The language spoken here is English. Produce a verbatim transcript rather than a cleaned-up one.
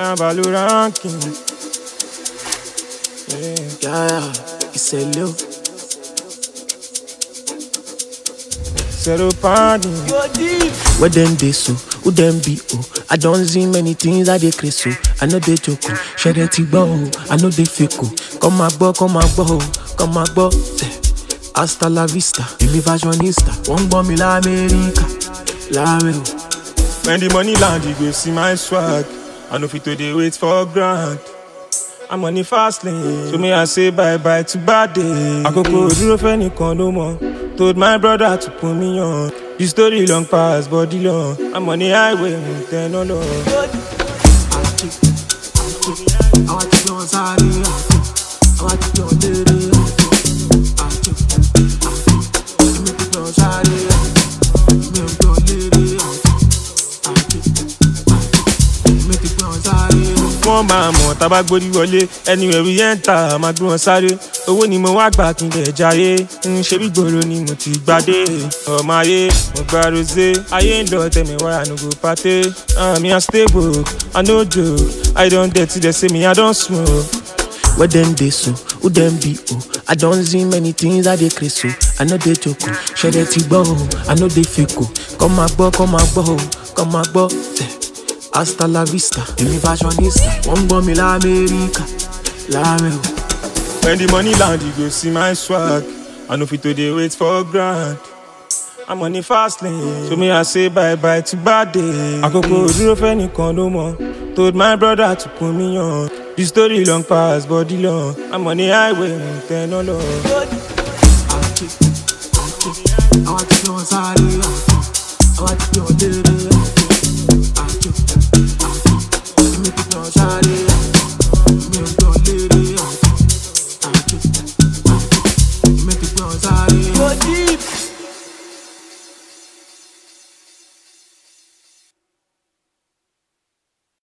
I'm Balu ranking. Yeah, Yeah, it's a low. zero party. Where them they so, who them be oh. I don't see many things that they crazy so. I know they joke, share it oh. I know they fake oh. Come my boy, come my boy, come my boy. Hasta la vista, Emi fashionista. One bomb me la America, la me oh. When the money land, you go see my swag. I know fit to dey wait for grand. I'm on the fast lane, so me I say bye bye to bad days. Akoko duro fẹ́nìkan no more. Told my brother to put me on. The story long past body long. I'm on the highway, ten on long. I want to go on Saturday. I want to go on Saturday. Wọ́n máa mọ̀ tá bá gbórí wọlé anywhere we enter máa gbé wọn sáré. Owó ni mo wá gbà kí n lè jayé. Ń ṣe bí gbòòrò ni mo ti gbadé. Ọmọ ayé mo gba rosé. Ayé ń lọ tẹ̀mí wá I no go party. Me I stay broke, I no joke. I don dirty, they say me I don smoke. Where them they so, who them be oh. I don't see many things that they crazy so. I know they joke, share it oh. I know they fake oh. Come my boy, come my boy, come my boy. Hasta la vista, Emi fashionista. One bomb me la America, la me oh. When the money land, you go see my swag. I know fit to dey wait for grand. I'm on the fast lane, so me I say bye bye to bad days. Akoko duro fẹ́nìkan no more. Told my brother to put me on. The story long past body long. I'm on the highway, ten on long. I want to go on Saturday. I want to go on Saturday. Make it go Saturday.